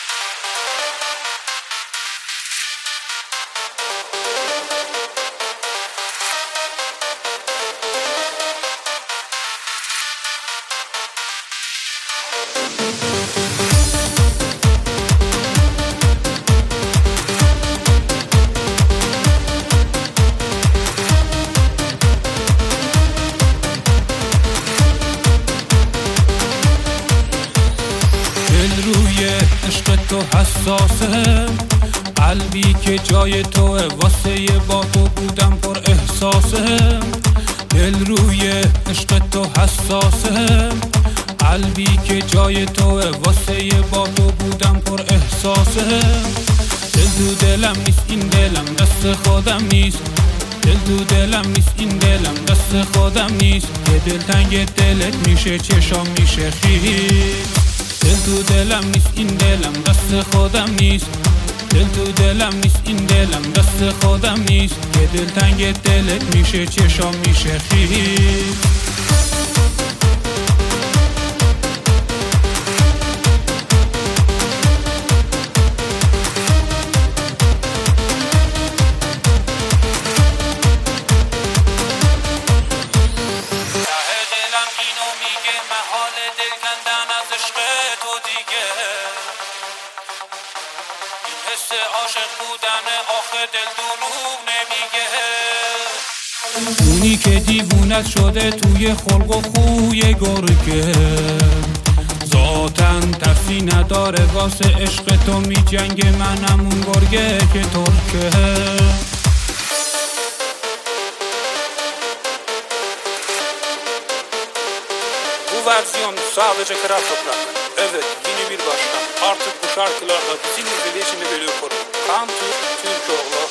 روی عشق تو حساسه، قلبی که جای توه واسه با تو بودم پر احساسه. دل روی عشق تو حساسه، قلبی که جای توه واسه با تو بودم پر احساسه. دل تو دلم نیست این دلم دست خودم نیست، دل تو دلم نیست این دلم دست خودم نیست. که دل تنگ دلت میشه چشام میشه خیز. دل تو دلم نیست این دلم دست خودم نیست، دل تو دلم نیست این دلم دست خودم نیست. که دل تنگ دلت میشه چشام میشه خیز. حس عاشق بودن آخه دل دروغ نمیگه. اونی که دیوونت شده توی خلق و خوی گرگه، ذاتن ترسی نداره واسه عشق تو می جنگه. منم اون گرگه که ترکه. Bu versiyon sadece kral toprak. Evet, yeni bir başkan. Artık bu şarkılarda bizim izleyişini bölüyor konu. Kan Türkoğlu.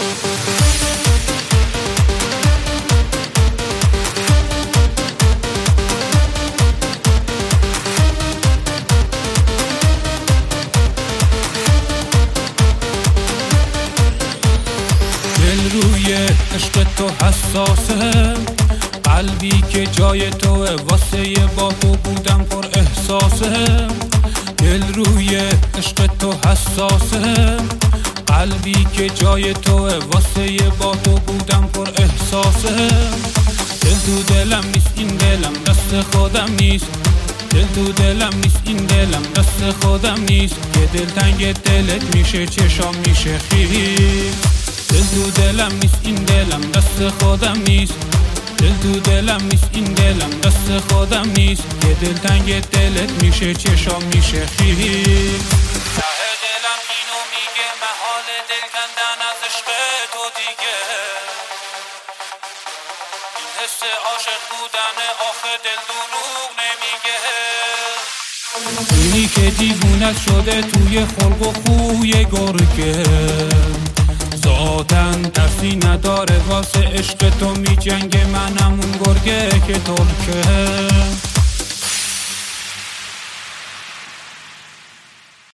دل روی عشق تو حساسه، قلبی که جای توه واسه با تو بودم پر احساسه. دل روی عشق تو حساسه، قلبی که جای توه واسه با تو بودم پر احساسه. دل تو دلم نیست این دلم دست خودم نیست، دل تو دلم نیست این دلم دست خودم نیست. که دل تنگ دلت میشه چشام میشه خیز. دل تو دلم نیست این دلم دست خودم نیست، دل تو دلم نیست این دلم دست خودم نیست. که دل تنگ دلت میشه چشام میشه خیز. ته دلم اینو میگه محال دل کندن از عشق تو دیگه. این حس عاشق بودن آخه دل دروغ نمیگه. اونی که دیوونت شده توی خلق و خوی گرگه، ذاتن ترسی نداره واسه عشق تو می جنگه. منم اون گرگه که ترکه.